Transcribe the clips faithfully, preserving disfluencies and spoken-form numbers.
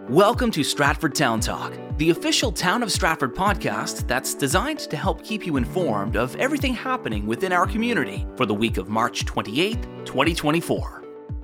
Welcome to Stratford Town Talk, the official Town of Stratford podcast that's designed to help keep you informed of everything happening within our community for the week of March twenty-eighth, twenty twenty-four.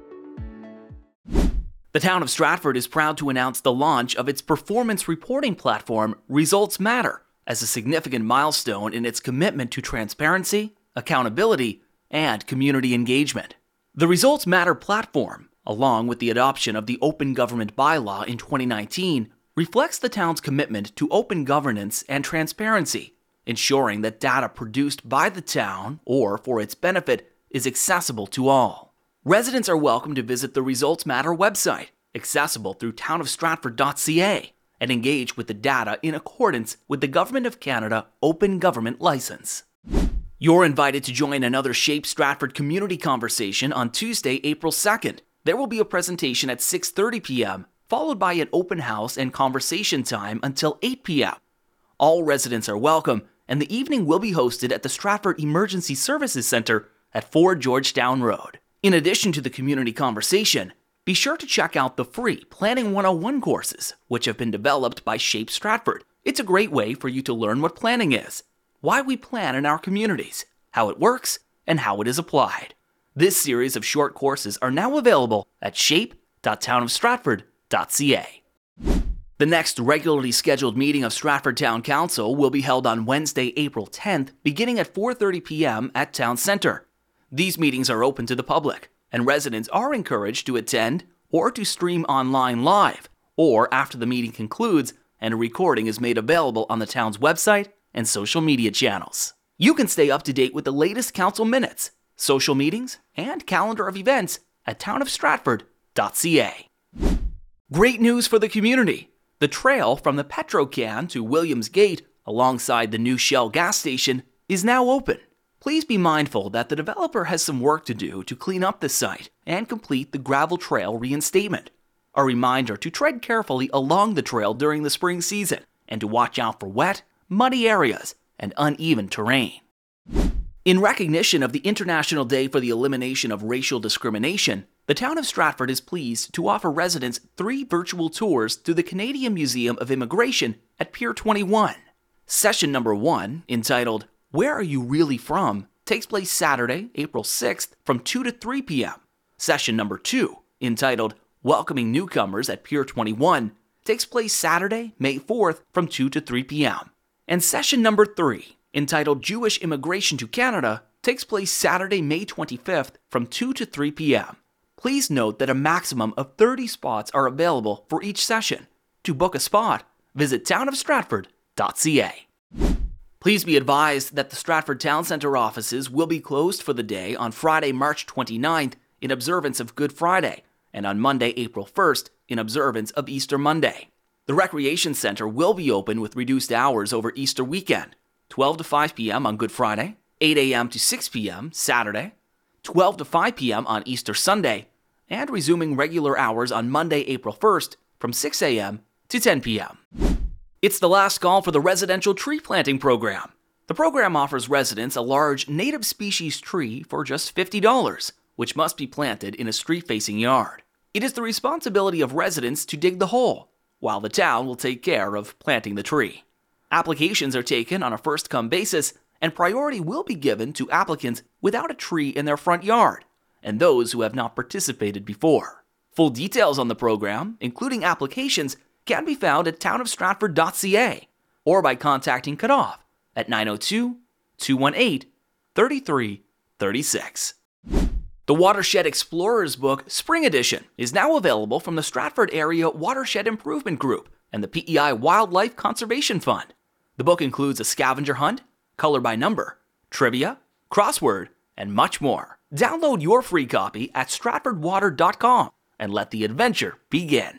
The Town of Stratford is proud to announce the launch of its performance reporting platform, Results Matter, as a significant milestone in its commitment to transparency, accountability, and community engagement. The Results Matter platform, along with the adoption of the Open Government Bylaw in twenty nineteen, reflects the town's commitment to open governance and transparency, ensuring that data produced by the town or for its benefit is accessible to all. Residents are welcome to visit the Results Matter website, accessible through town of stratford dot c a, and engage with the data in accordance with the Government of Canada Open Government License. You're invited to join another Shape Stratford community conversation on Tuesday, April second. There will be a presentation at six thirty p.m., followed by an open house and conversation time until eight p.m. All residents are welcome, and the evening will be hosted at the Stratford Emergency Services Centre at four Georgetown Road. In addition to the community conversation, be sure to check out the free Planning one oh one courses, which have been developed by Shape Stratford. It's a great way for you to learn what planning is, why we plan in our communities, how it works, and how it is applied. This series of short courses are now available at shape dot town of stratford dot c a. The next regularly scheduled meeting of Stratford Town Council will be held on Wednesday, April tenth, beginning at four thirty p.m. at Town Centre. These meetings are open to the public, and residents are encouraged to attend or to stream online live, or after the meeting concludes and a recording is made available on the town's website and social media channels. You can stay up to date with the latest council minutes, social meetings, and calendar of events at town of stratford dot c a. Great news for the community! The trail from the Petrocan to Williams Gate, alongside the new Shell gas station, is now open. Please be mindful that the developer has some work to do to clean up the site and complete the gravel trail reinstatement. A reminder to tread carefully along the trail during the spring season and to watch out for wet, muddy areas and uneven terrain. In recognition of the International Day for the Elimination of Racial Discrimination, the Town of Stratford is pleased to offer residents three virtual tours to the Canadian Museum of Immigration at Pier twenty-one. Session number one, entitled Where Are You Really From?, takes place Saturday, April sixth from two to three p.m. Session number two, entitled Welcoming Newcomers at Pier twenty-one, takes place Saturday, May fourth from two to three p.m. And session number three, entitled Jewish Immigration to Canada, takes place Saturday, May twenty-fifth from two to three p.m. Please note that a maximum of thirty spots are available for each session. To book a spot, visit town of stratford dot c a. Please be advised that the Stratford Town Centre offices will be closed for the day on Friday, March twenty-ninth in observance of Good Friday, and on Monday, April first in observance of Easter Monday. The Recreation Centre will be open with reduced hours over Easter weekend, twelve to five p.m. on Good Friday, eight a.m. to six p.m. Saturday, twelve to five p.m. on Easter Sunday, and resuming regular hours on Monday, April first from six a.m. to ten p.m. It's the last call for the residential tree planting program. The program offers residents a large native species tree for just fifty dollars, which must be planted in a street-facing yard. It is the responsibility of residents to dig the hole, while the town will take care of planting the tree. Applications are taken on a first-come basis, and priority will be given to applicants without a tree in their front yard, and those who have not participated before. Full details on the program, including applications, can be found at town of stratford dot c a or by contacting Cutoff at nine oh two, two one eight, three three three six. The Watershed Explorers book, Spring Edition, is now available from the Stratford Area Watershed Improvement Group and the P E I Wildlife Conservation Fund. The book includes a scavenger hunt, color by number, trivia, crossword, and much more. Download your free copy at stratford water dot com and let the adventure begin.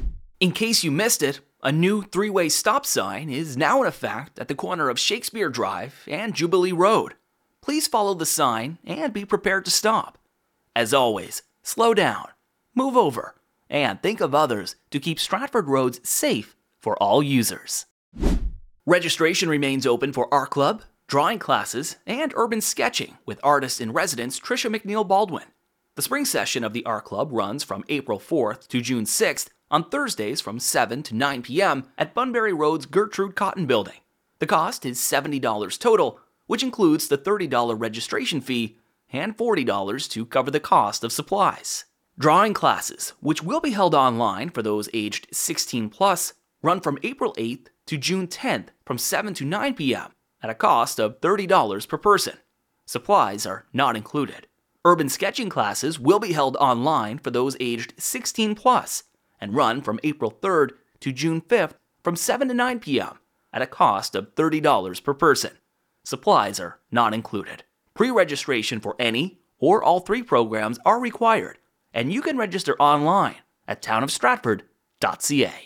In case you missed it, a new three-way stop sign is now in effect at the corner of Shakespeare Drive and Jubilee Road. Please follow the sign and be prepared to stop. As always, slow down, move over, and think of others to keep Stratford roads safe for all users. Registration remains open for art club, drawing classes, and urban sketching with artist-in-residence Trisha McNeil Baldwin. The spring session of the art club runs from April fourth to June sixth on Thursdays from seven to nine p.m. at Bunbury Road's Gertrude Cotton Building. The cost is seventy dollars total, which includes the thirty dollars registration fee and forty dollars to cover the cost of supplies. Drawing classes, which will be held online for those aged sixteen plus, run from April eighth to June tenth from seven to nine p.m. at a cost of thirty dollars per person. Supplies are not included. Urban sketching classes will be held online for those aged sixteen plus and run from April third to June fifth from seven to nine p.m. at a cost of thirty dollars per person. Supplies are not included. Pre-registration for any or all three programs are required, and you can register online at town of stratford dot c a.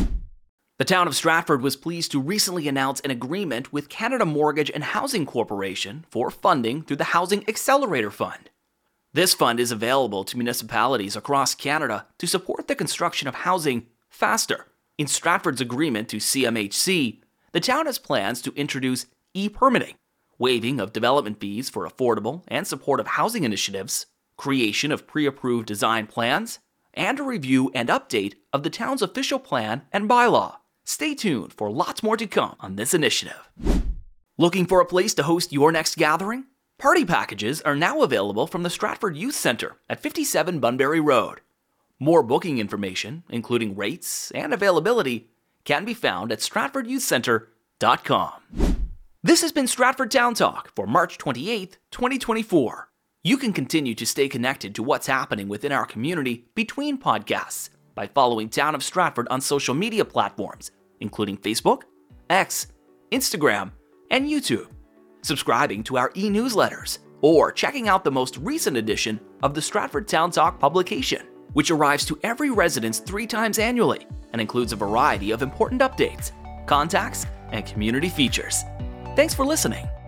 The Town of Stratford was pleased to recently announce an agreement with Canada Mortgage and Housing Corporation for funding through the Housing Accelerator Fund. This fund is available to municipalities across Canada to support the construction of housing faster. In Stratford's agreement to C M H C, the town has plans to introduce e-permitting, waiving of development fees for affordable and supportive housing initiatives, creation of pre-approved design plans, and a review and update of the town's official plan and bylaw. Stay tuned for lots more to come on this initiative. Looking for a place to host your next gathering? Party packages are now available from the Stratford Youth Centre at fifty-seven Bunbury Road. More booking information, including rates and availability, can be found at stratford youth centre dot com. This has been Stratford Town Talk for March twenty-eighth, twenty twenty-four. You can continue to stay connected to what's happening within our community between podcasts by following Town of Stratford on social media platforms, including Facebook, X, Instagram, and YouTube, subscribing to our e-newsletters, or checking out the most recent edition of the Stratford Town Talk publication, which arrives to every residence three times annually and includes a variety of important updates, contacts, and community features. Thanks for listening.